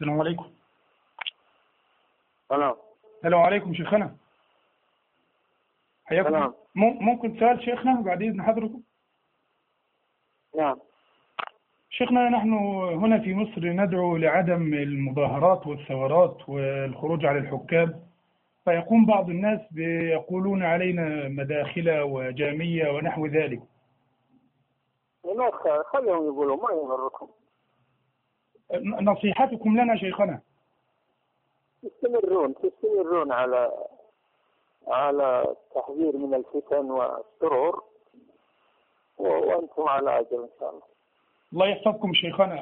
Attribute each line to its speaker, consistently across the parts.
Speaker 1: السلام عليكم.
Speaker 2: سلام.
Speaker 1: السلام عليكم شيخنا، حياكم.
Speaker 2: سلام.
Speaker 1: ممكن سؤال شيخنا بعد إذن حضرتكم؟
Speaker 2: نعم.
Speaker 1: شيخنا، نحن هنا في مصر ندعو لعدم المظاهرات والثورات والخروج على الحكام، فيقوم بعض الناس يقولون علينا مداخلة وجامية ونحو ذلك.
Speaker 2: خليهم يقولوا، ما يضركم.
Speaker 1: نصيحتكم لنا شيخنا.
Speaker 2: تستمرون على التحذير من الفتن والشرور، وأنتم على أجر إن شاء الله.
Speaker 1: الله يحفظكم شيخنا.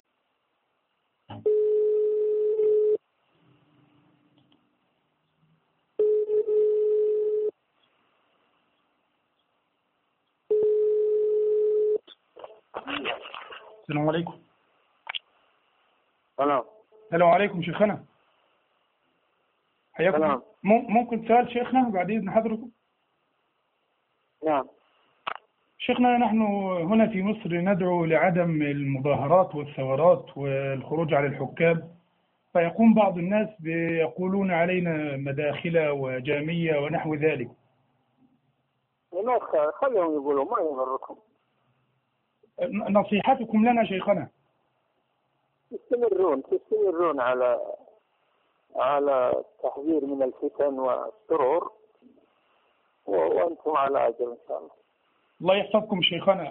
Speaker 1: السلام عليكم.
Speaker 2: سلام.
Speaker 1: السلام عليكم شيخنا، حياكم.
Speaker 2: سلام.
Speaker 1: ممكن سؤال شيخنا بعد إذن حضرتكم؟
Speaker 2: نعم.
Speaker 1: شيخنا، نحن هنا في مصر ندعو لعدم المظاهرات والثورات والخروج على الحكام، فيقوم بعض الناس يقولون علينا مداخلة وجامية ونحو ذلك.
Speaker 2: خليهم يقولوا، ما يضركم.
Speaker 1: نصيحتكم لنا شيخنا.
Speaker 2: تستمرون على التحذير من الفتن والشرور، وأنتم على أجر إن شاء الله.
Speaker 1: الله يحفظكم شيخنا.